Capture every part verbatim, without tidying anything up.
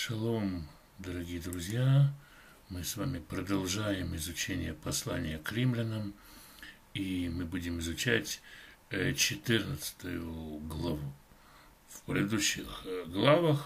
Шалом, дорогие друзья! Мы с вами продолжаем изучение послания к римлянам, и мы будем изучать четырнадцатую главу. В предыдущих главах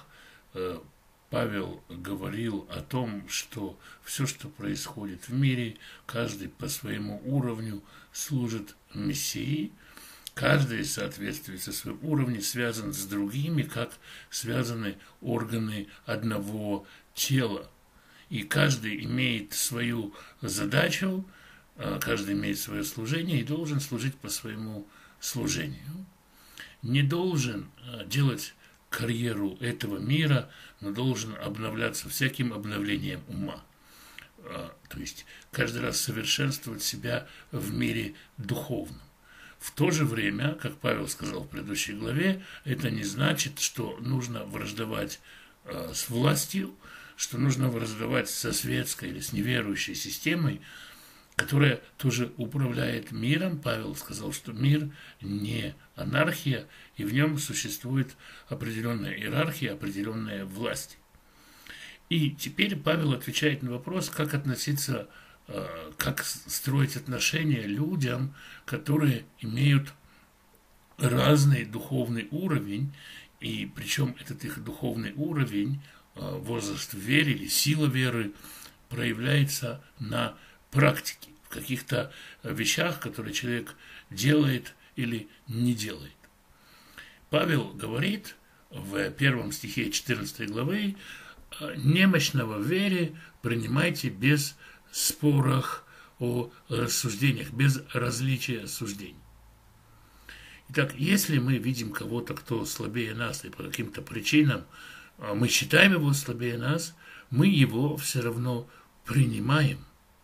Павел говорил о том, что все, что происходит в мире, каждый по своему уровню служит Мессии. Каждый в соответствии со своим уровнем связан с другими, как связаны органы одного тела. И каждый имеет свою задачу, каждый имеет свое служение и должен служить по своему служению. Не должен делать карьеру этого мира, но должен обновляться всяким обновлением ума. То есть каждый раз совершенствовать себя в мире духовном. В то же время, как Павел сказал в предыдущей главе, это не значит, что нужно враждовать э, с властью, что нужно враждовать со светской или с неверующей системой, которая тоже управляет миром. Павел сказал, что мир не анархия, и в нем существует определенная иерархия, определенная власть. И теперь Павел отвечает на вопрос, как относиться как строить отношения людям, которые имеют разный духовный уровень, и причем этот их духовный уровень, возраст в вере или сила веры проявляется на практике, в каких-то вещах, которые человек делает или не делает. Павел говорит в первом стихе четырнадцатой главы: «Немощного в вере принимайте без спорах о рассуждениях, без различия суждений». Итак, если мы видим кого-то, кто слабее нас, и по каким-то причинам мы считаем его слабее нас, мы его все равно принимаем.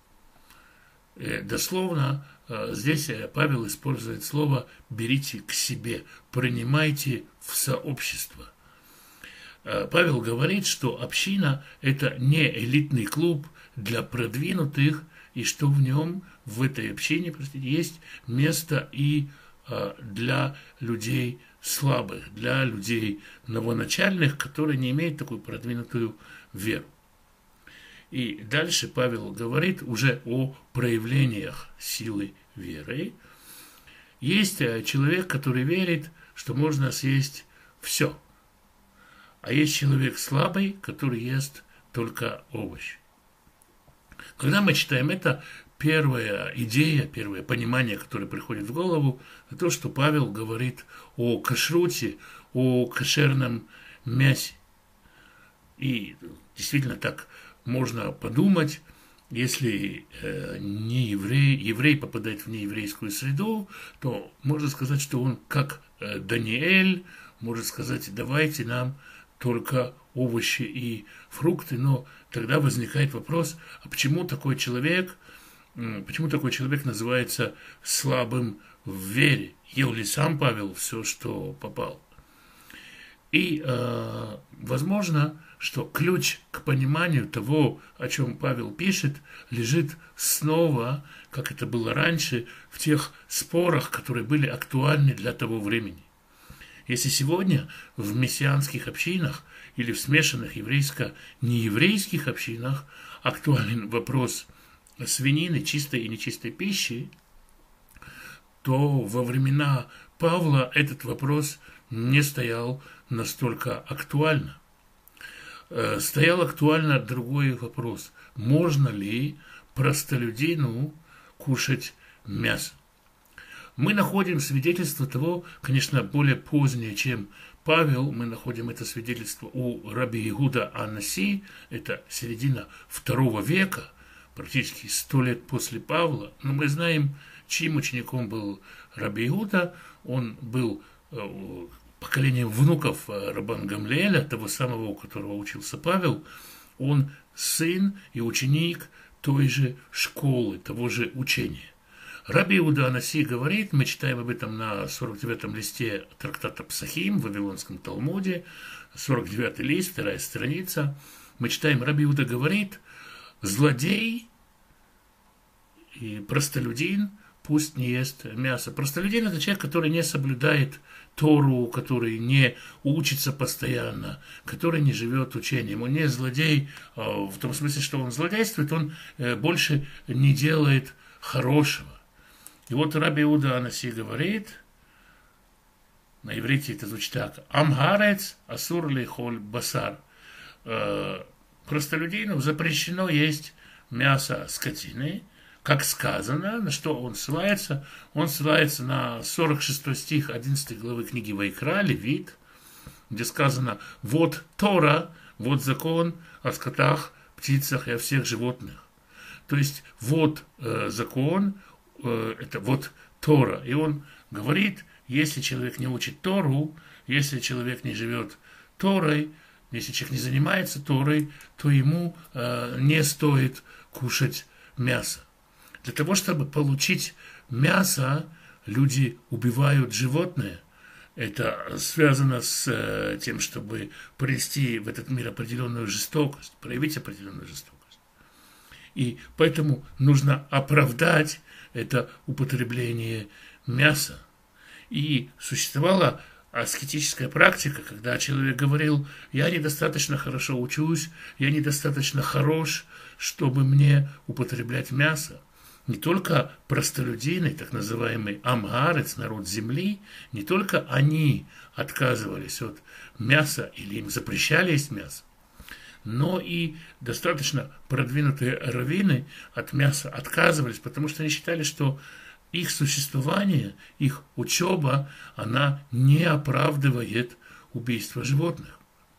Дословно здесь Павел использует слово «берите к себе», «принимайте в сообщество». Павел говорит, что община – это не элитный клуб для продвинутых, и что в нем, в этой общине, простите, есть место и для людей слабых, для людей новоначальных, которые не имеют такую продвинутую веру. И дальше Павел говорит уже о проявлениях силы веры. Есть человек, который верит, что можно съесть все. А есть человек слабый, который ест только овощи. Когда мы читаем это, первая идея, первое понимание, которое приходит в голову, это то, что Павел говорит о кашруте, о кошерном мясе. И действительно так можно подумать, если э, не еврей, еврей попадает в нееврейскую среду, то можно сказать, что он как э, Даниэль, может сказать: давайте нам только овощи и фрукты, но тогда возникает вопрос, а почему такой человек, почему такой человек называется слабым в вере? Ел ли сам Павел все, что попал? И э, возможно, что ключ к пониманию того, о чем Павел пишет, лежит снова, как это было раньше, в тех спорах, которые были актуальны для того времени. Если сегодня в мессианских общинах или в смешанных еврейско-нееврейских общинах актуален вопрос свинины, чистой и нечистой пищи, то во времена Павла этот вопрос не стоял настолько актуально. Стоял актуально другой вопрос: можно ли простолюдину кушать мясо? Мы находим свидетельство того, конечно, более позднее, чем Павел, мы находим это свидетельство у раби Иуда ан-Наси, это середина второго века, практически сто лет после Павла, но мы знаем, чьим учеником был раби Иуда. Он был поколением внуков рабан Гамлиэля, того самого, у которого учился Павел. Он сын и ученик той же школы, того же учения. Раби Иуда ан-Наси говорит, мы читаем об этом на сорок девятом листе трактата Псахим в Вавилонском Талмуде, сорок девятый лист, вторая страница. Мы читаем, раби Иуда говорит: злодей и простолюдин пусть не ест мясо. Простолюдин – это человек, который не соблюдает Тору, который не учится постоянно, который не живет учением. Он не злодей в том смысле, что он злодействует, он больше не делает хорошего. И вот Раби Иуда Анаси говорит, на иврите это звучит так: «Амгарец асур лейхоль басар». Простолюдину запрещено есть мясо скотины, как сказано, на что он ссылается. Он ссылается на сорок шестой стих одиннадцатой главы книги Вайкра, Левит, где сказано: «Вот Тора, вот закон о скотах, птицах и о всех животных». То есть вот э, закон, э, это вот Тора. И он говорит, если человек не учит Тору, если человек не живет Торой, если человек не занимается Торой, то ему э, не стоит кушать мясо. Для того, чтобы получить мясо, люди убивают животное. Это связано с э, тем, чтобы привести в этот мир определенную жестокость, проявить определенную жестокость. И поэтому нужно оправдать это употребление мяса. И существовала аскетическая практика, когда человек говорил: я недостаточно хорошо учусь, я недостаточно хорош, чтобы мне употреблять мясо. Не только простолюдины, так называемый амгарец, народ земли, не только они отказывались от мяса или им запрещали есть мясо, но и достаточно продвинутые раввины от мяса отказывались, потому что они считали, что их существование, их учеба, она не оправдывает убийство животных.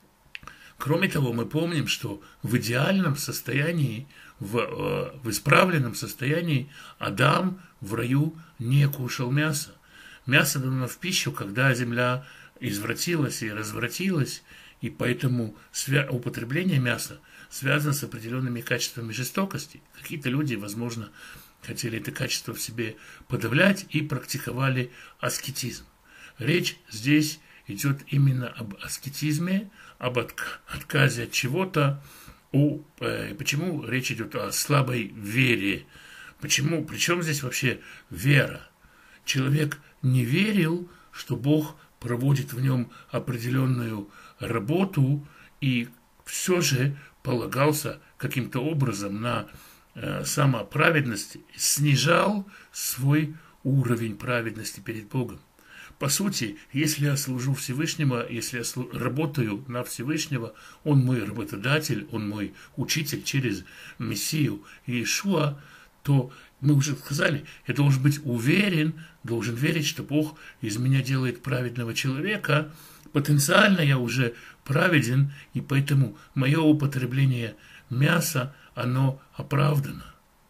Кроме того, мы помним, что в идеальном состоянии, в, в исправленном состоянии Адам в раю не кушал мясо. Мясо дано в пищу, когда земля извратилась и развратилась, и поэтому употребление мяса связано с определенными качествами жестокости. Какие-то люди, возможно, хотели это качество в себе подавлять и практиковали аскетизм. Речь здесь идет именно об аскетизме, об отказе от чего-то. О, э, почему речь идет о слабой вере? Почему? Причем здесь вообще вера? Человек не верил, что Бог проводит в нем определенную работу, и все же полагался каким-то образом на э, самоправедность, снижал свой уровень праведности перед Богом. По сути, если я служу Всевышнему, если я слу- работаю на Всевышнего, Он мой работодатель, Он мой учитель через Мессию Иешуа, то мы уже сказали, я должен быть уверен, должен верить, что Бог из меня делает праведного человека. Потенциально я уже праведен, и поэтому мое употребление мяса, оно оправдано.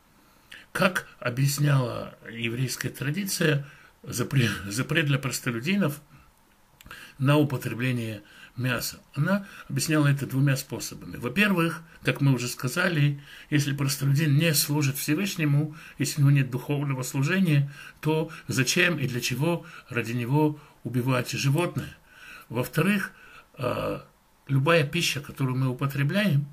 Как объясняла еврейская традиция, запрет, запрет для простолюдинов на употребление мяса. Она объясняла это двумя способами. Во-первых, как мы уже сказали, если простолюдин не служит Всевышнему, если у него нет духовного служения, то зачем и для чего ради него убивать животное? Во-вторых, любая пища, которую мы употребляем,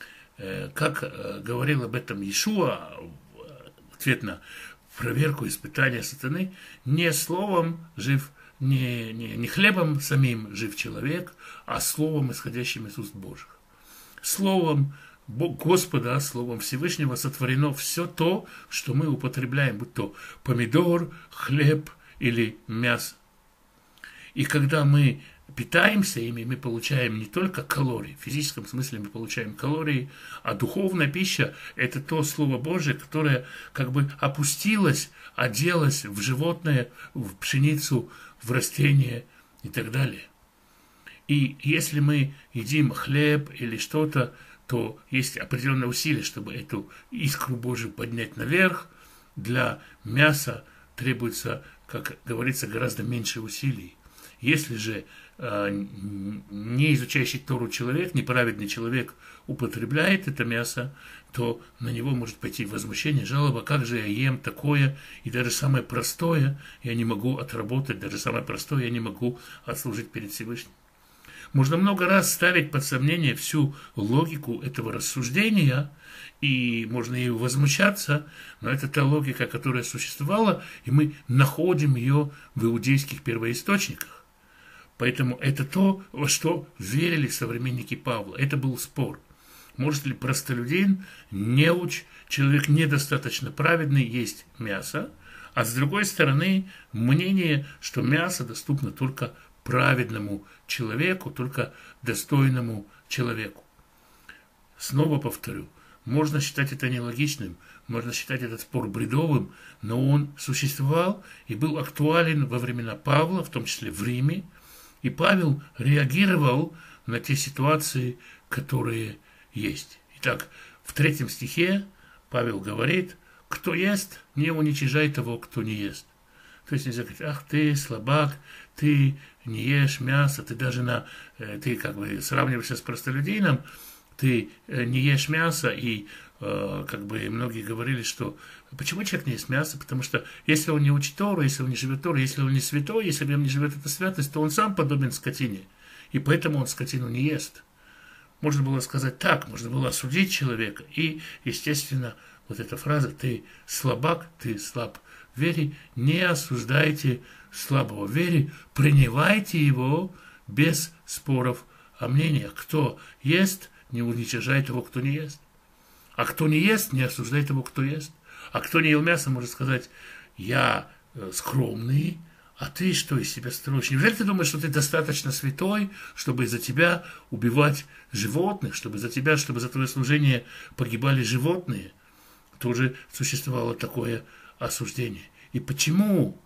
как говорил об этом Иешуа, в ответ на проверку, испытания сатаны, не словом жив, не, не, не хлебом самим жив человек, а словом, исходящим из уст Божьих. Словом Господа, словом Всевышнего сотворено все то, что мы употребляем, будь то помидор, хлеб или мясо. И когда мы питаемся ими, мы получаем не только калории, в физическом смысле мы получаем калории, а духовная пища – это то Слово Божие, которое как бы опустилось, оделось в животное, в пшеницу, в растение и так далее. И если мы едим хлеб или что-то, то есть определенное усилие, чтобы эту искру Божию поднять наверх. Для мяса требуется, как говорится, гораздо меньше усилий. Если же э, не изучающий Тору человек, неправедный человек употребляет это мясо, то на него может пойти возмущение, жалоба: как же я ем такое, и даже самое простое я не могу отработать, даже самое простое я не могу отслужить перед Всевышним. Можно много раз ставить под сомнение всю логику этого рассуждения, и можно ею возмущаться, но это та логика, которая существовала, и мы находим ее в иудейских первоисточниках. Поэтому это то, во что верили современники Павла. Это был спор. Может ли простолюдин, неуч, человек недостаточно праведный, есть мясо, а с другой стороны мнение, что мясо доступно только праведному человеку, только достойному человеку. Снова повторю, можно считать это нелогичным, можно считать этот спор бредовым, но он существовал и был актуален во времена Павла, в том числе в Риме, и Павел реагировал на те ситуации, которые есть. Итак, в третьем стихе Павел говорит: кто ест, не уничижай того, кто не ест. То есть нельзя говорить: ах ты слабак, ты не ешь мясо, ты даже на, ты как бы сравниваешься с простолюдином, ты не ешь мясо, и э, как бы многие говорили, что почему человек не ест мясо, потому что если он не учит Тору, если он не живет Тору, если он не святой, если в нем не живет эта святость, то он сам подобен скотине, и поэтому он скотину не ест. Можно было сказать так, можно было осудить человека, и, естественно, вот эта фраза: ты слабак, ты слаб в вере, не осуждайте слабого в вере, принимайте его без споров о мнениях. Кто ест, не уничижай того, кто не ест. А кто не ест, не осуждай того, кто ест. А кто не ел мясо, может сказать: я скромный, а ты что из себя строишь? Неужели ты думаешь, что ты достаточно святой, чтобы из-за тебя убивать животных, чтобы за тебя, чтобы за твое служение погибали животные? Тоже существовало такое осуждение. И почему?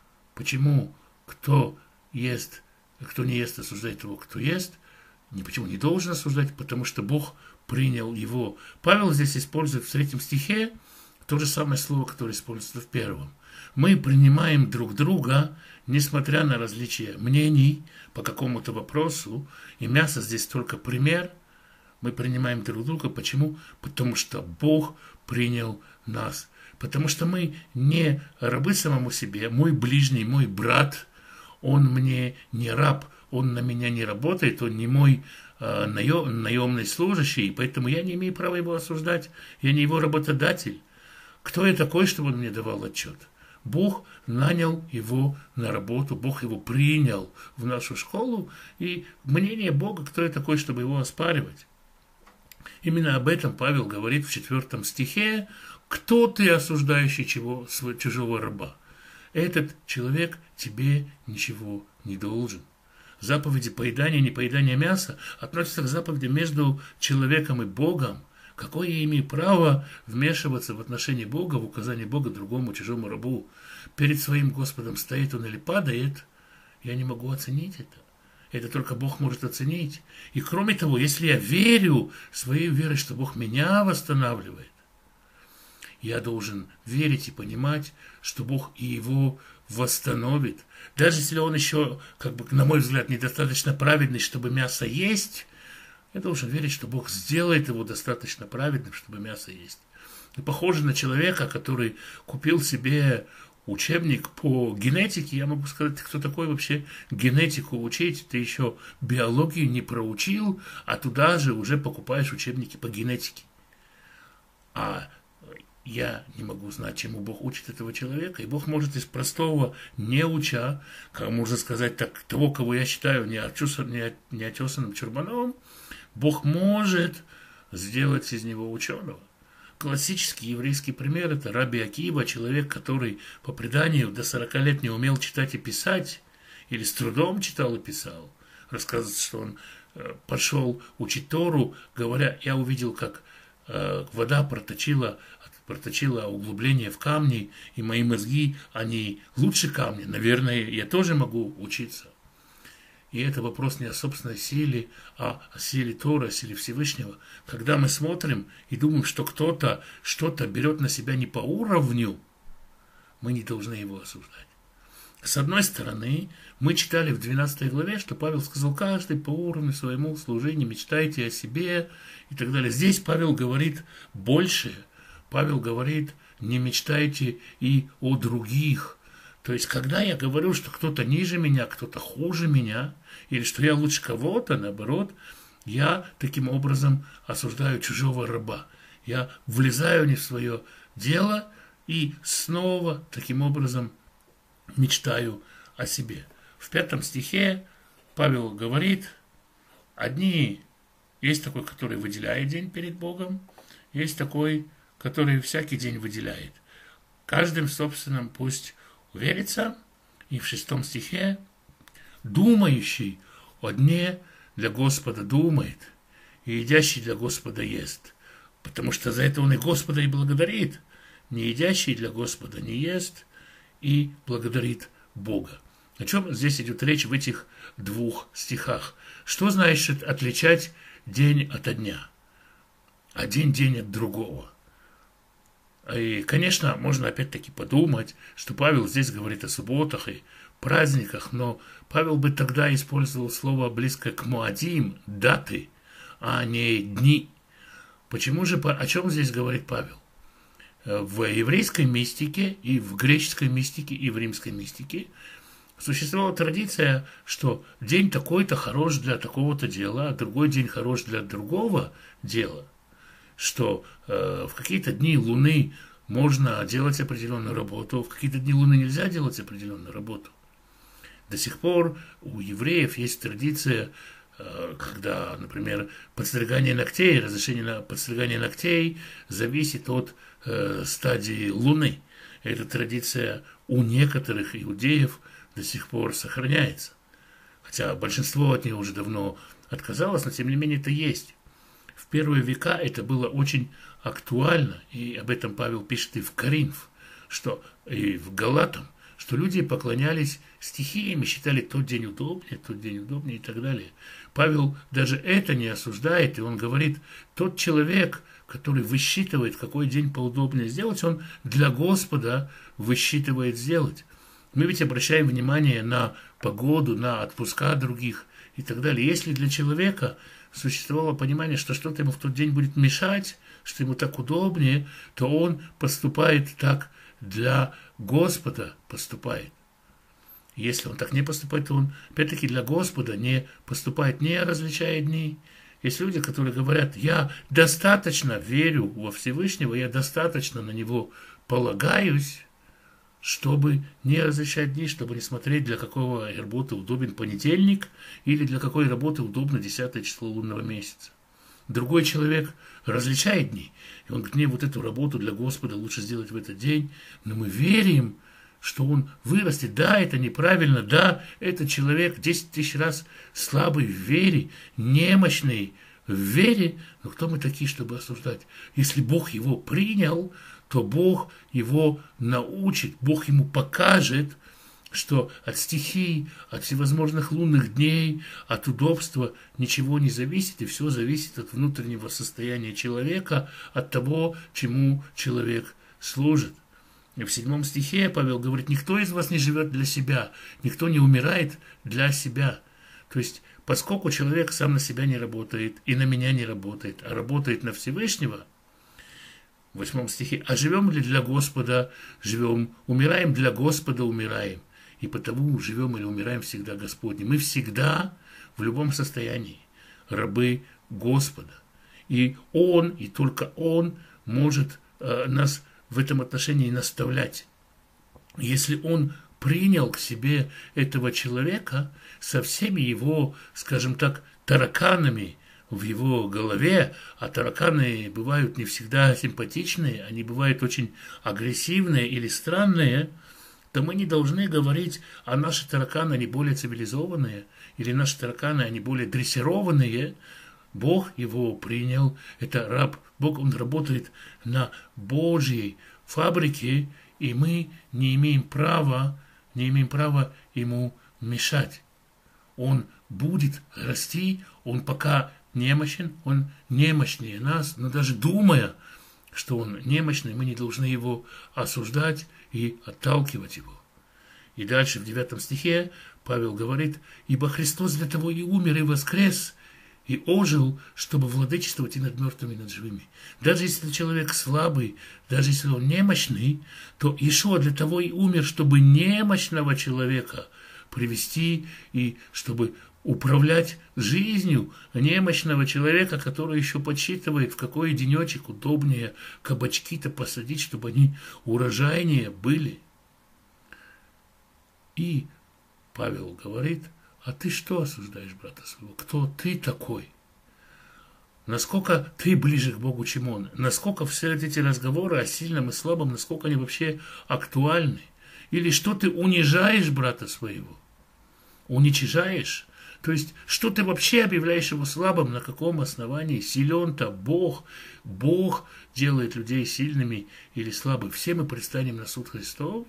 Почему кто ест, кто не ест, осуждает его, кто ест? Ни почему не должен осуждать, потому что Бог принял его. Павел здесь использует в третьем стихе то же самое слово, которое используется в первом. Мы принимаем друг друга, несмотря на различия мнений по какому-то вопросу, и мясо здесь только пример. Мы принимаем друг друга. Почему? Потому что Бог принял нас. Потому что мы не рабы самому себе. Мой ближний, мой брат, он мне не раб, он на меня не работает, он не мой э, наем, наемный служащий, поэтому я не имею права его осуждать. Я не его работодатель. Кто я такой, чтобы он мне давал отчет? Бог нанял его на работу, Бог его принял в нашу школу, и мнение Бога, кто я такой, чтобы его оспаривать? Именно об этом Павел говорит в четвертом стихе: кто ты, осуждающий чего, чужого раба? Этот человек тебе ничего не должен. Заповеди поедания и непоедания мяса относятся к заповедям между человеком и Богом. Какое я имею право вмешиваться в отношении Бога, в указание Бога другому чужому рабу? Перед своим Господом стоит он или падает? Я не могу оценить это. Это только Бог может оценить. И кроме того, если я верю своей верой, что Бог меня восстанавливает, я должен верить и понимать, что Бог и его восстановит. Даже если он еще, как бы, на мой взгляд, недостаточно праведный, чтобы мясо есть, я должен верить, что Бог сделает его достаточно праведным, чтобы мясо есть. И похоже на человека, который купил себе учебник по генетике. Я могу сказать, кто такой вообще генетику учить? Ты еще биологию не проучил, а туда же уже покупаешь учебники по генетике. А я не могу знать, чему Бог учит этого человека. И Бог может из простого неуча, как можно сказать так, того, кого я считаю неотесанным чурбаном, Бог может сделать из него ученого. Классический еврейский пример – это Раби Акива, человек, который по преданию до сорока лет не умел читать и писать, или с трудом читал и писал. Рассказывается, что он пошел учить Тору, говоря: я увидел, как вода проточила, проточила углубление в камни, и мои мозги, они лучше камня. Наверное, я тоже могу учиться. И это вопрос не о собственной силе, а о силе Тора, о силе Всевышнего. Когда мы смотрим и думаем, что кто-то что-то берет на себя не по уровню, мы не должны его осуждать. С одной стороны, мы читали в двенадцатой главе, что Павел сказал: каждый по уровню своему служению, мечтайте о себе и так далее. Здесь Павел говорит больше. Павел говорит: не мечтайте и о других. То есть, когда я говорю, что кто-то ниже меня, кто-то хуже меня, или что я лучше кого-то, наоборот, я таким образом осуждаю чужого раба. Я влезаю не в свое дело и снова таким образом мечтаю о себе. В пятом стихе Павел говорит, одни, есть такой, который выделяет день перед Богом, есть такой, который всякий день выделяет. Каждым собственным пусть уверится. И в шестом стихе думающий о дне для Господа думает, и едящий для Господа ест. Потому что за это он и Господа и благодарит. Не едящий для Господа не ест и благодарит Бога. О чем здесь идет речь в этих двух стихах? Что значит отличать день от дня? Один день от другого. И, конечно, можно опять-таки подумать, что Павел здесь говорит о субботах и праздниках, но Павел бы тогда использовал слово близкое к муадим, даты, а не дни. Почему же, о чем здесь говорит Павел? В еврейской мистике и в греческой мистике и в римской мистике существовала традиция, что день такой-то хорош для такого-то дела, а другой день хорош для другого дела. Что э, в какие-то дни Луны можно делать определенную работу, в какие-то дни Луны нельзя делать определенную работу. До сих пор у евреев есть традиция, э, когда, например, подстригание ногтей, разрешение на подстригание ногтей зависит от э, стадии Луны. Эта традиция у некоторых иудеев до сих пор сохраняется. Хотя большинство от нее уже давно отказалось, но тем не менее это есть. В первые века это было очень актуально, и об этом Павел пишет и в Коринф, что и в Галатам, что люди поклонялись стихиями, считали тот день удобнее, тот день удобнее и так далее. Павел даже это не осуждает, и он говорит, тот человек, который высчитывает, какой день поудобнее сделать, он для Господа высчитывает сделать. Мы ведь обращаем внимание на погоду, на отпуска других и так далее. Если для человека существовало понимание, что что-то ему в тот день будет мешать, что ему так удобнее, то он поступает так для Господа поступает. Если он так не поступает, то он, опять-таки, для Господа не поступает, не различая дни. Есть люди, которые говорят, я достаточно верю во Всевышнего, я достаточно на Него полагаюсь, чтобы не различать дни, чтобы не смотреть, для какого работы удобен понедельник или для какой работы удобно десятое число лунного месяца. Другой человек различает дни, и он говорит, мне вот эту работу для Господа лучше сделать в этот день, но мы верим, что он вырастет. Да, это неправильно, да, этот человек десять тысяч раз слабый в вере, немощный в вере, но кто мы такие, чтобы осуждать? Если Бог его принял, то Бог его научит, Бог ему покажет, что от стихий, от всевозможных лунных дней, от удобства ничего не зависит, и все зависит от внутреннего состояния человека, от того, чему человек служит. И в седьмом стихе Павел говорит, никто из вас не живет для себя, никто не умирает для себя. То есть, поскольку человек сам на себя не работает и на меня не работает, а работает на Всевышнего, в восьмом стихе, а живем ли для Господа, живем, умираем для Господа, умираем. И потому живем или умираем всегда Господни. Мы всегда, в любом состоянии, рабы Господа. И Он, и только Он может э, нас в этом отношении наставлять. Если Он принял к себе этого человека со всеми его, скажем так, тараканами в его голове, а тараканы бывают не всегда симпатичные, они бывают очень агрессивные или странные, то мы не должны говорить, а наши тараканы, они более цивилизованные, или наши тараканы, они более дрессированные. Бог его принял, это раб, Бог, он работает на Божьей фабрике, и мы не имеем права, не имеем права ему мешать. Он будет расти, он пока немощен, он немощнее нас, но даже думая, что он немощный, мы не должны его осуждать и отталкивать его. И дальше в девятом стихе Павел говорит, «Ибо Христос для того и умер, и воскрес, и ожил, чтобы владычествовать и над мертвыми, и над живыми. Даже если человек слабый, даже если он немощный, то Иешуа для того и умер, чтобы немощного человека привести и чтобы управлять жизнью немощного человека, который еще подсчитывает, в какой денечек удобнее кабачки-то посадить, чтобы они урожайнее были. И Павел говорит: а ты что осуждаешь брата своего? Кто ты такой? Насколько ты ближе к Богу, чем он? Насколько все эти разговоры о сильном и слабом, насколько они вообще актуальны? Или что ты унижаешь брата своего? Уничижаешь? То есть, что ты вообще объявляешь его слабым? На каком основании? Силен-то Бог. Бог делает людей сильными или слабыми. Все мы предстанем на суд Христов.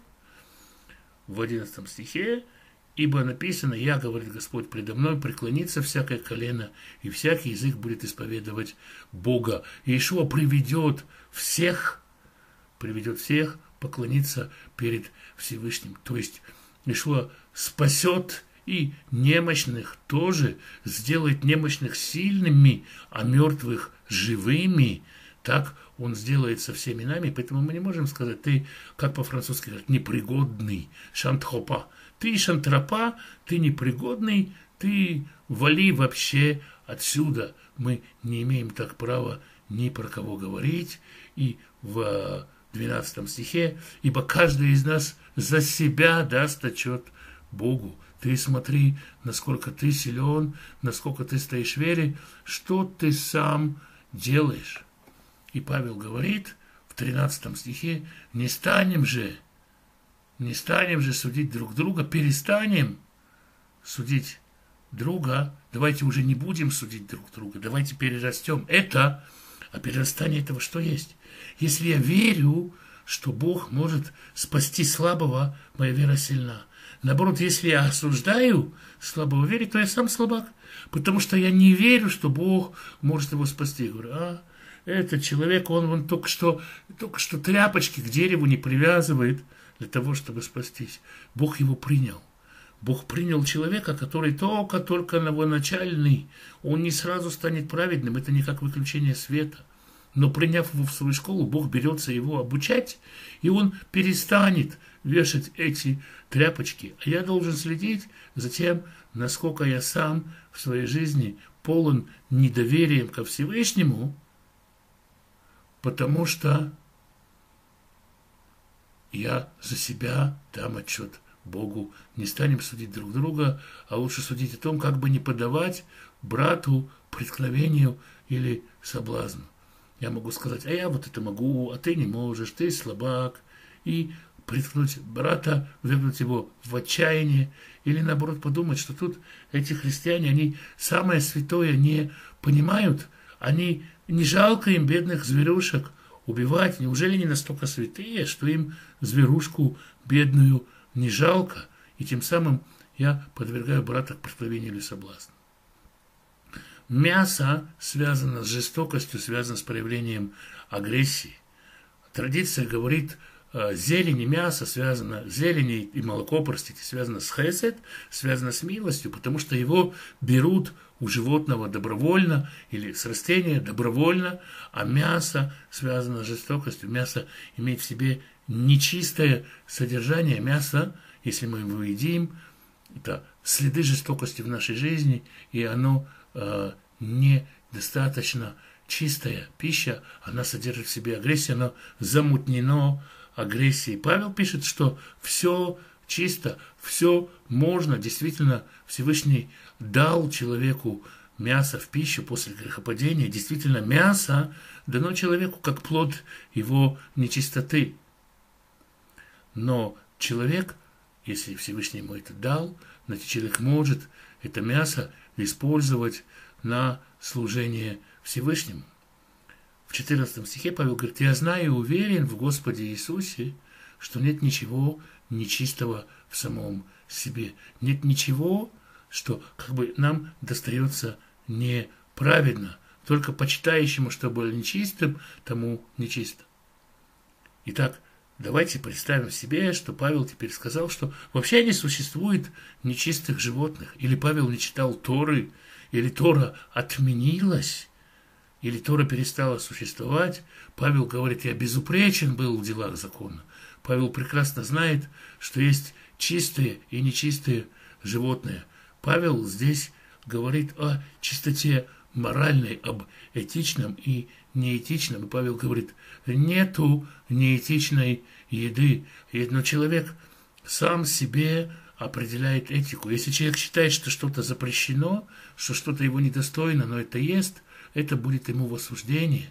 В одиннадцатом стихе: ибо написано: «Я, говорит Господь, предо мной преклонится всякое колено, и всякий язык будет исповедовать Бога». Иешуа приведет всех, приведет всех поклониться перед Всевышним. То есть Иешуа спасет и немощных тоже, сделает немощных сильными, а мертвых живыми. Так он сделает со всеми нами, поэтому мы не можем сказать: ты, как по-французски говорят, непригодный, шантропа. Ты шантропа, ты непригодный, ты вали вообще отсюда. Мы не имеем так права ни про кого говорить. И в двенадцатом стихе: ибо каждый из нас за себя даст отчет Богу. Ты смотри, насколько ты силен, насколько ты стоишь в вере, что ты сам делаешь. И Павел говорит в тринадцатом стихе: не станем же, не станем же судить друг друга, перестанем судить друга, давайте уже не будем судить друг друга, давайте перерастем это, а перерастание этого что есть? Если я верю, что Бог может спасти слабого, моя вера сильна. Наоборот, если я осуждаю слабого веры, то я сам слабак, потому что я не верю, что Бог может его спасти. Я говорю: а, этот человек, он вон только что, только что тряпочки к дереву не привязывает для того, чтобы спастись. Бог его принял. Бог принял человека, который только-только новоначальный. Он не сразу станет праведным, это не как выключение света. Но приняв его в свою школу, Бог берется его обучать, и он перестанет вешать эти тряпочки. А я должен следить за тем, насколько я сам в своей жизни полон недоверием ко Всевышнему, потому что я за себя дам отчет Богу. Не станем судить друг друга, а лучше судить о том, как бы не подавать брату преткновению или соблазну. Я могу сказать: а я вот это могу, а ты не можешь, ты слабак. И приткнуть брата, ввергнуть его в отчаяние. Или наоборот подумать, что тут эти христиане, они самое святое не понимают. Они, не жалко им бедных зверюшек убивать. Неужели они настолько святые, что им зверушку бедную не жалко? И тем самым я подвергаю брата к преткновению или соблазну. Мясо связано с жестокостью, связано с проявлением агрессии. Традиция говорит: зелень и мясо связано, зелень и молоко, простите, связано с хесед, связано с милостью, потому что его берут у животного добровольно или с растения добровольно, а мясо связано с жестокостью. Мясо имеет в себе нечистое содержание. Мясо, если мы его едим, это следы жестокости в нашей жизни, и оно э, недостаточно чистая пища, она содержит в себе агрессию, оно замутнено агрессией. Павел пишет, что все чисто, все можно. Действительно, Всевышний дал человеку мясо в пищу после грехопадения. Действительно, мясо дано человеку как плод его нечистоты. Но человек, если Всевышний ему это дал, значит, человек может это мясо использовать на служение Всевышнему. В четырнадцатом стихе Павел говорит: я знаю и уверен в Господе Иисусе, что нет ничего нечистого в самом себе. Нет ничего, что как бы нам достается неправедно. Только почитающему, что было нечистым, тому нечисто. Итак, давайте представим себе, что Павел теперь сказал, что вообще не существует нечистых животных. Или Павел не читал Торы, или Тора отменилась, или Тора перестала существовать. Павел говорит, я безупречен был в делах закона. Павел прекрасно знает, что есть чистые и нечистые животные. Павел здесь говорит о чистоте моральной, об этичном и неэтичном. И Павел говорит, нету неэтичной еды. Но человек сам себе определяет этику. Если человек считает, что что-то запрещено, что что-то его недостойно, но это ест, это будет ему в осуждении.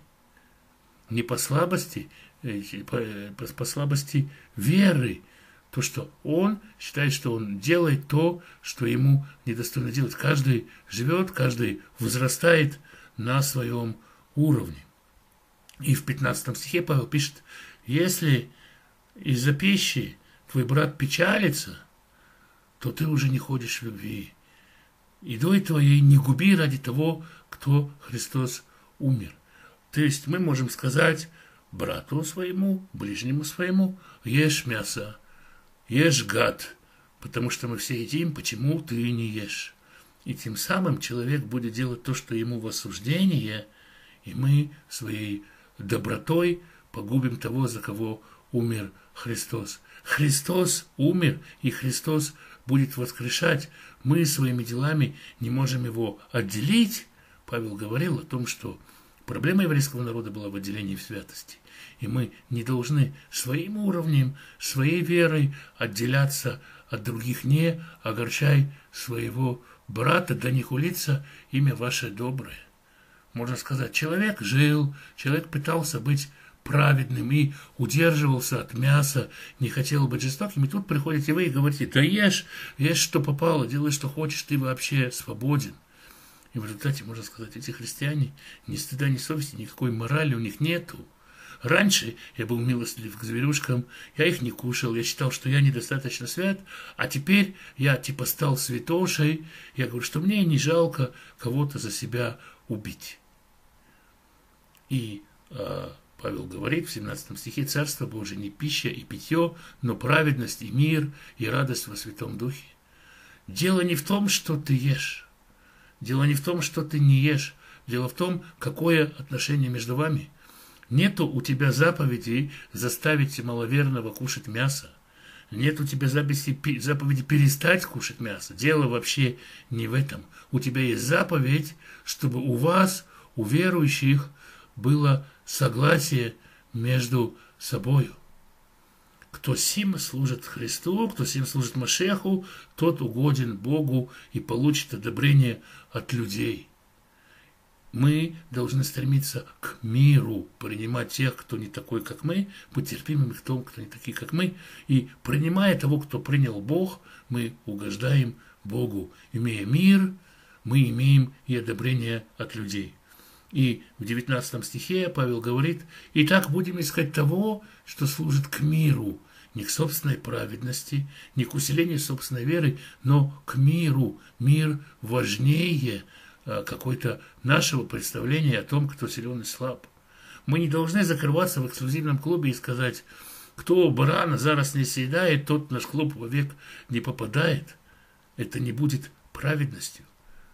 Не по слабости, по, по слабости веры. То, что он считает, что он делает то, что ему недостойно делать. Каждый живет, каждый возрастает на своем уровне. И в пятнадцатом стихе Павел пишет, если из-за пищи твой брат печалится, то ты уже не ходишь в любви. Едой твоей не губи ради того, кто Христос умер. То есть мы можем сказать брату своему, ближнему своему, ешь мясо, ешь гад, потому что мы все едим, почему ты не ешь. И тем самым человек будет делать то, что ему в осуждение, и мы своей добротой погубим того, за кого умер Христос. Христос умер, и Христос будет воскрешать. Мы своими делами не можем его отделить. Павел говорил о том, что проблема еврейского народа была в отделении в святости. И мы не должны своим уровнем, своей верой отделяться от других. Не огорчай своего брата, да не хулится имя ваше доброе. Можно сказать, человек жил, человек пытался быть праведным и удерживался от мяса, не хотел быть жестоким. И тут приходите вы и говорите, да ешь, ешь, что попало, делай, что хочешь, ты вообще свободен. И в результате, можно сказать, эти христиане ни стыда, ни совести, никакой морали у них нету. Раньше я был милостлив к зверюшкам, я их не кушал, я считал, что я недостаточно свят, а теперь я типа стал святошей, я говорю, что мне не жалко кого-то за себя убить. И э, Павел говорит в семнадцатом стихе, Царство Божие не пища и питье, но праведность и мир и радость во Святом Духе. Дело не в том, что ты ешь, дело не в том, что ты не ешь, дело в том, какое отношение между вами. Нету у тебя заповедей заставить маловерного кушать мясо. Нет у тебя заповеди, заповеди перестать кушать мясо. Дело вообще не в этом. У тебя есть заповедь, чтобы у вас, у верующих, было согласие между собою. Кто сим служит Христу, кто сим служит Машеху, тот угоден Богу и получит одобрение от людей. Мы должны стремиться к миру, принимать тех, кто не такой, как мы, быть терпимыми к тому, кто не такие, как мы. И принимая того, кто принял Бог, мы угождаем Богу. Имея мир, мы имеем и одобрение от людей. И в девятнадцатом стихе Павел говорит, «Итак, будем искать того, что служит к миру, не к собственной праведности, не к усилению собственной веры, но к миру. Мир важнее какой-то нашего представления о том, кто силен и слаб. Мы не должны закрываться в эксклюзивном клубе и сказать, кто барана зараз не съедает, тот в наш клуб вовек не попадает. Это не будет праведностью».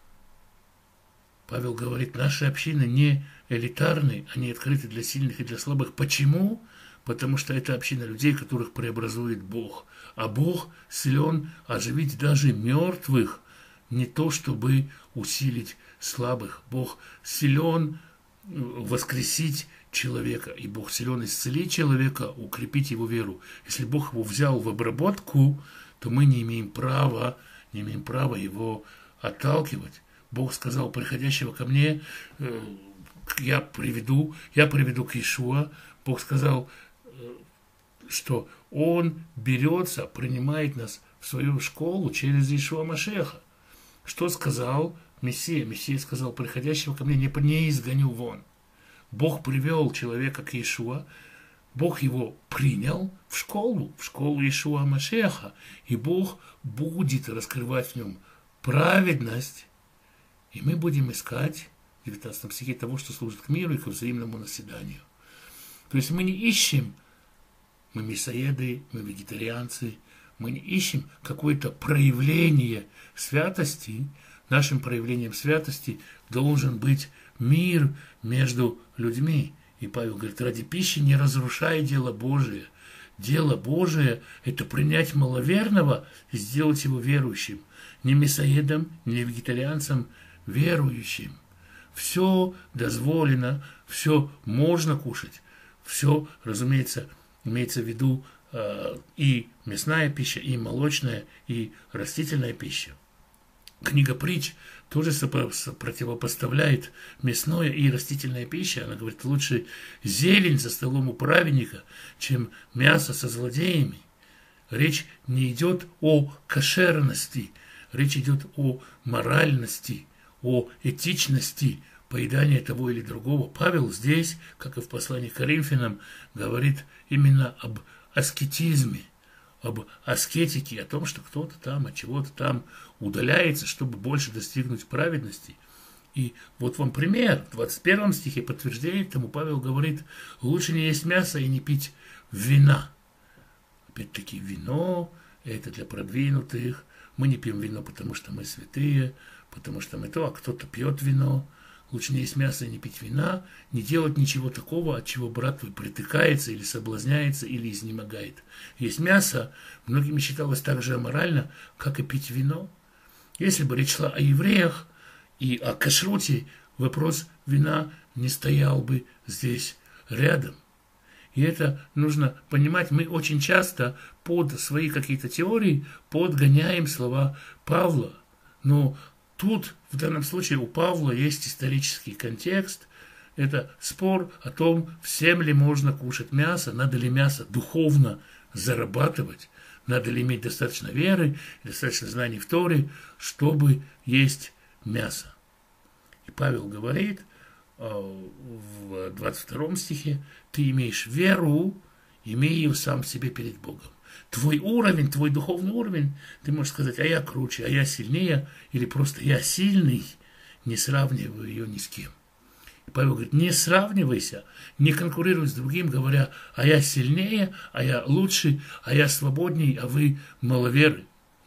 Павел говорит, наши общины не элитарны, они открыты для сильных и для слабых. Почему? Потому что это община людей, которых преобразует Бог. А Бог силен оживить даже мертвых, не то чтобы усилить слабых. Бог силен воскресить человека, и Бог силен исцелить человека, укрепить его веру. Если Бог его взял в обработку, то мы не имеем права, не имеем права его отталкивать. Бог сказал, приходящего ко мне я приведу, я приведу к Иешуа. Бог сказал, что Он берется, принимает нас в свою школу через Иешуа Машеха. Что сказал Мессия? Мессия сказал, приходящего ко мне не, не изгоню вон. Бог привел человека к Иешуа, Бог его принял в школу, в школу Иешуа Машеха, и Бог будет раскрывать в нем праведность. И мы будем искать в девятнадцатом стихе того, что служит к миру и к взаимному наседанию. То есть мы не ищем, мы мясоеды, мы вегетарианцы, мы не ищем какое-то проявление святости, нашим проявлением святости должен быть мир между людьми. И Павел говорит, ради пищи не разрушай дело Божие. Дело Божие – это принять маловерного и сделать его верующим. Не мясоедом, не вегетарианцем, верующим. Все дозволено, все можно кушать. Все, разумеется, имеется в виду э, и мясная пища, и молочная, и растительная пища. Книга притч тоже противопоставляет мясное и растительная пища. Она говорит, лучше зелень за столом у праведника, чем мясо со злодеями. Речь не идет о кошерности, речь идет о моральности, о этичности поедания того или другого. Павел здесь, как и в послании к Коринфянам, говорит именно об аскетизме, об аскетике, о том, что кто-то там от чего-то там удаляется, чтобы больше достигнуть праведности. И вот вам пример. В двадцать первом стихе подтверждение тому Павел говорит, лучше не есть мясо и не пить вина. Опять-таки вино – это для продвинутых. Мы не пьем вино, потому что мы святые, потому что мы то, а кто-то пьет вино. Лучше не есть мясо и не пить вина, не делать ничего такого, от чего брат твой притыкается или соблазняется, или изнемогает. Есть мясо, многими считалось так же аморально, как и пить вино. Если бы речь шла о евреях и о кашруте, вопрос вина не стоял бы здесь рядом. И это нужно понимать. Мы очень часто под свои какие-то теории подгоняем слова Павла. Но тут, в данном случае, у Павла есть исторический контекст. Это спор о том, всем ли можно кушать мясо, надо ли мясо духовно зарабатывать, надо ли иметь достаточно веры, достаточно знаний в Торе, чтобы есть мясо. И Павел говорит в двадцать втором стихе, ты имеешь веру, имей ее сам в себе перед Богом. Твой уровень, твой духовный уровень, ты можешь сказать, а я круче, а я сильнее, или просто я сильный, не сравниваю ее ни с кем. И Павел говорит, не сравнивайся, не конкурируй с другим, говоря, а я сильнее, а я лучше, а я свободней, а вы маловеры.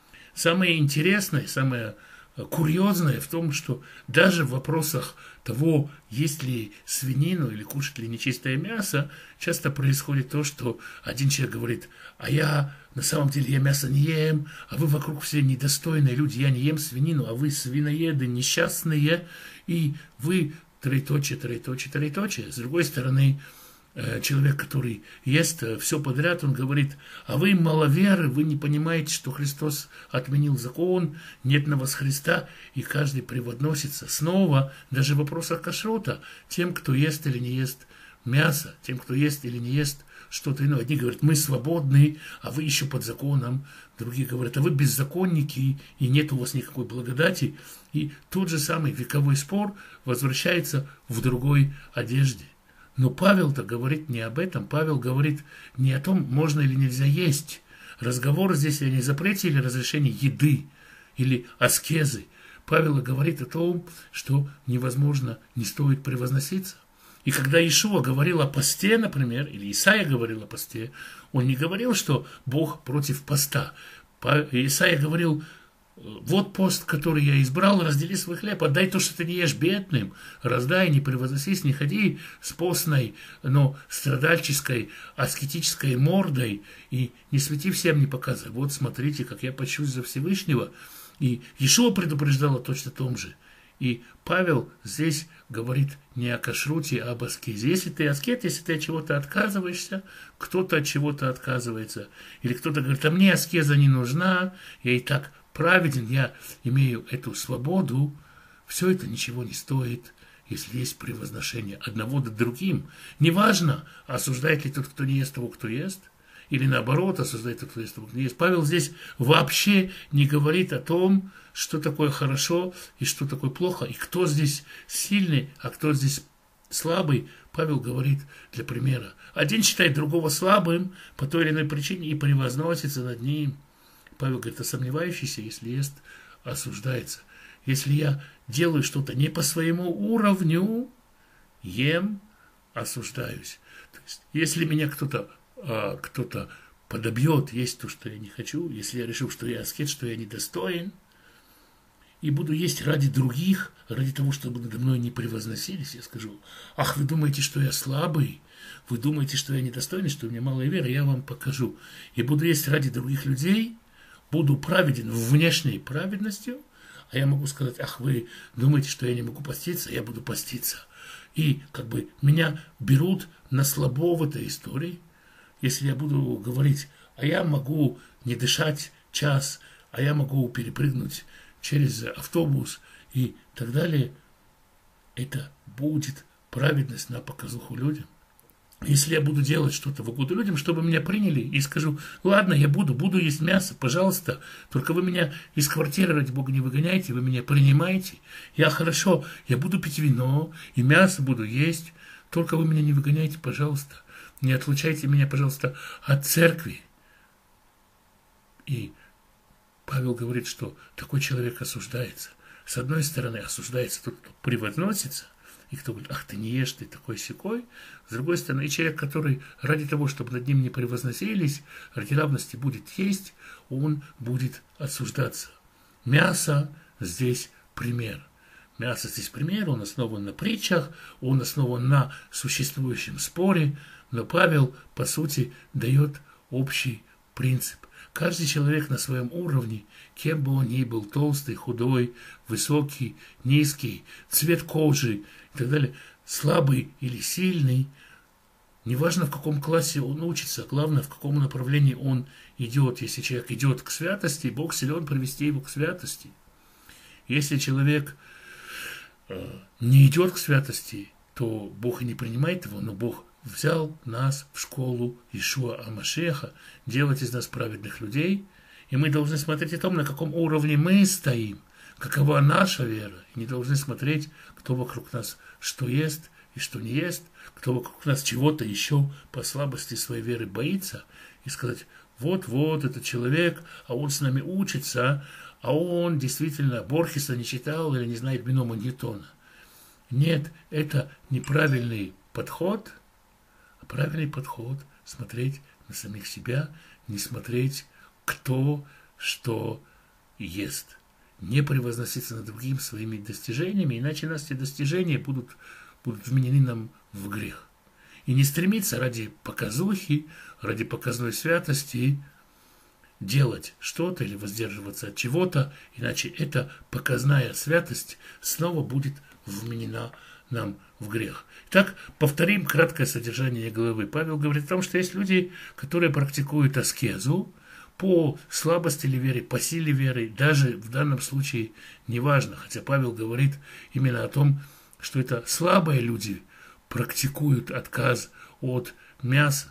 Самое интересное, самое курьезное в том, что даже в вопросах того, есть ли свинину или кушать ли нечистое мясо, часто происходит то, что один человек говорит, а я на самом деле я мясо не ем, а вы вокруг все недостойные люди, я не ем свинину, а вы свиноеды несчастные, и вы троеточие, троеточие, троеточие. С другой стороны, человек, который ест все подряд, он говорит, а вы маловеры, вы не понимаете, что Христос отменил закон, нет на вас Христа, и каждый превозносится снова, даже в вопросах кашрута, тем, кто ест или не ест мясо, тем, кто ест или не ест что-то иное. Одни говорят, мы свободны, а вы еще под законом. Другие говорят, а вы беззаконники, и нет у вас никакой благодати. И тот же самый вековой спор возвращается в другой одежде. Но Павел-то говорит не об этом. Павел говорит не о том, можно или нельзя есть. Разговор здесь не о запрете или разрешении еды или аскезы. Павел говорит о том, что невозможно, не стоит превозноситься. И когда Иешуа говорил о посте, например, или Исаия говорил о посте, он не говорил, что Бог против поста. Исаия говорил, вот пост, который я избрал, раздели свой хлеб, отдай то, что ты не ешь бедным, раздай, не превозносись, не ходи с постной, но страдальческой, аскетической мордой, и не свети всем, не показывай. Вот смотрите, как я почусь за Всевышнего. И Иешуа предупреждал о точно том же. И Павел здесь говорит не о кашруте, а об аскезе. Если ты аскет, если ты от чего-то отказываешься, кто-то от чего-то отказывается, или кто-то говорит, а мне аскеза не нужна, я и так праведен, я имею эту свободу, все это ничего не стоит, если есть превозношение одного над другим. Неважно, осуждает ли тот, кто не ест того, кто ест, или наоборот, осуждает тот, кто ест того, кто не ест. Павел здесь вообще не говорит о том, что такое хорошо и что такое плохо, и кто здесь сильный, а кто здесь слабый. Павел говорит для примера. Один считает другого слабым по той или иной причине и превозносится над ним. Павел говорит, а сомневающийся, если ест, осуждается. Если я делаю что-то не по своему уровню, ем, осуждаюсь. То есть, если меня кто-то а, кто-то подобьет есть то, что я не хочу, если я решил, что я аскет, что я недостоин, и буду есть ради других, ради того, чтобы надо мной не превозносились, я скажу: ах, вы думаете, что я слабый? Вы думаете, что я недостойный, что у меня малая вера? Я вам покажу. И буду есть ради других людей, буду праведен внешней праведностью, а я могу сказать: ах, вы думаете, что я не могу поститься? Я буду поститься. И как бы меня берут на слабо в этой истории, если я буду говорить: а я могу не дышать час, а я могу перепрыгнуть через автобус и так далее. Это будет праведность на показуху людям. Если я буду делать что-то в угоду людям, чтобы меня приняли, и скажу: ладно, я буду, буду есть мясо, пожалуйста, только вы меня из квартиры, ради Бога, не выгоняйте, вы меня принимаете. Я хорошо, я буду пить вино, и мясо буду есть, только вы меня не выгоняйте, пожалуйста. Не отлучайте меня, пожалуйста, от церкви. И Павел говорит, что такой человек осуждается. С одной стороны, осуждается тот, кто превозносится, и кто говорит: ах, ты не ешь, ты такой-сякой. С другой стороны, и человек, который ради того, чтобы над ним не превозносились, ради равности будет есть, он будет осуждаться. Мясо здесь пример. Мясо здесь пример, он основан на притчах, он основан на существующем споре, но Павел, по сути, дает общий принцип. Каждый человек на своем уровне, кем бы он ни был, толстый, худой, высокий, низкий, цвет кожи и так далее, слабый или сильный, неважно, в каком классе он учится, главное, в каком направлении он идет. Если человек идет к святости, Бог силен привести его к святости. Если человек э, не идет к святости, то Бог и не принимает его, но Бог взял нас в школу Иешуа а-Машиаха, делать из нас праведных людей, и мы должны смотреть о том, на каком уровне мы стоим, какова наша вера, и не должны смотреть, кто вокруг нас что ест и что не ест, кто вокруг нас чего-то еще по слабости своей веры боится, и сказать: вот-вот этот человек, а он с нами учится, а он действительно Борхеса не читал или не знает бинома Ньютона. Нет, это неправильный подход. Правильный подход – смотреть на самих себя, не смотреть, кто что ест. Не превозноситься над другим своими достижениями, иначе нас эти достижения будут, будут вменены нам в грех. И не стремиться ради показухи, ради показной святости делать что-то или воздерживаться от чего-то, иначе эта показная святость снова будет вменена нам в грех. Итак, повторим краткое содержание главы. Павел говорит о том, что есть люди, которые практикуют аскезу по слабости ли веры, по силе веры, даже в данном случае неважно, хотя Павел говорит именно о том, что это слабые люди практикуют отказ от мяса.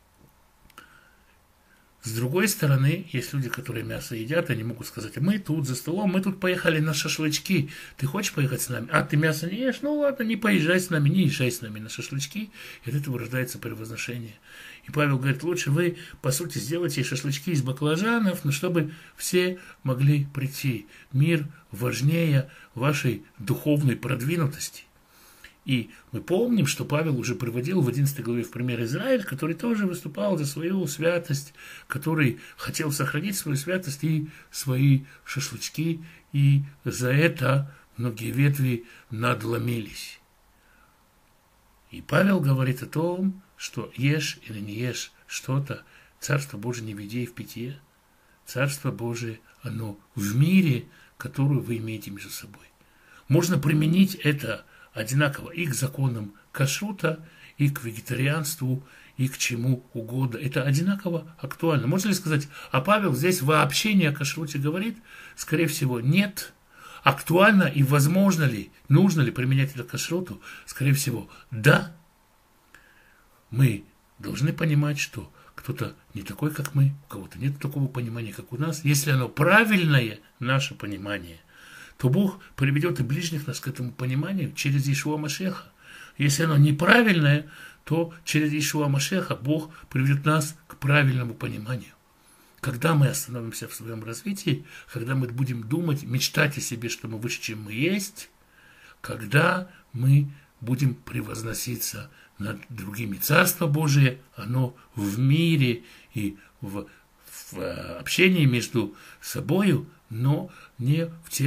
С другой стороны, есть люди, которые мясо едят, они могут сказать: мы тут за столом, мы тут поехали на шашлычки, ты хочешь поехать с нами? А ты мясо не ешь? Ну ладно, не поезжай с нами, не езжай с нами на шашлычки. И от этого рождается превозношение. И Павел говорит: лучше вы, по сути, сделайте шашлычки из баклажанов, но чтобы все могли прийти. Мир важнее вашей духовной продвинутости. И мы помним, что Павел уже приводил в одиннадцатой главе в пример Израиль, который тоже выступал за свою святость, который хотел сохранить свою святость и свои шашлычки, и за это многие ветви надломились. И Павел говорит о том, что ешь или не ешь что-то, Царство Божие не в еде и в питье. Царство Божие, оно в мире, который вы имеете между собой. Можно применить это одинаково и к законам кашрута, и к вегетарианству, и к чему угодно. Это одинаково актуально. Можно ли сказать: а Павел здесь вообще не о кашруте говорит? Скорее всего, нет. Актуально и возможно ли, нужно ли применять это к кашруту? Скорее всего, да. Мы должны понимать, что кто-то не такой, как мы, у кого-то нет такого понимания, как у нас. Если оно правильное, наше понимание, то Бог приведет и ближних нас к этому пониманию через Иешуа Машеха. Если оно неправильное, то через Иешуа Машеха Бог приведет нас к правильному пониманию. Когда мы остановимся в своем развитии, когда мы будем думать, мечтать о себе, что мы выше, чем мы есть, когда мы будем превозноситься над другими. Царство Божие, оно в мире и в, в общении между собою, но не в тех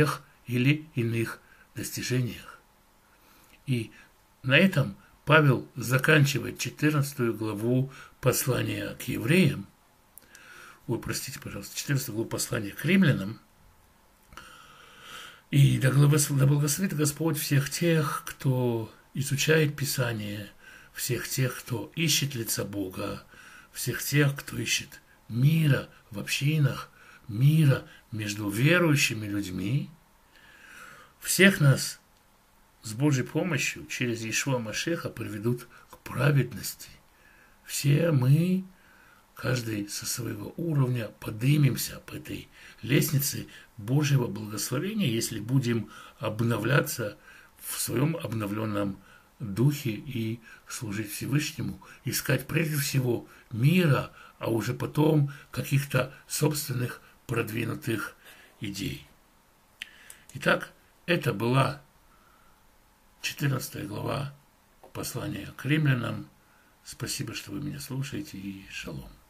или иных достижениях. И на этом Павел заканчивает четырнадцатую главу послания к евреям, ой, простите, пожалуйста, четырнадцатую главу послания к римлянам. И да благословит Господь всех тех, кто изучает Писание, всех тех, кто ищет лица Бога, всех тех, кто ищет мира в общинах, мира между верующими людьми. Всех нас с Божьей помощью через Иешуа Машеха приведут к праведности. Все мы, каждый со своего уровня, поднимемся по этой лестнице Божьего благословения, если будем обновляться в своем обновленном духе и служить Всевышнему, искать прежде всего мира, а уже потом каких-то собственных продвинутых идей. Итак, это была четырнадцатая глава послания к римлянам. Спасибо, что вы меня слушаете, и шалом.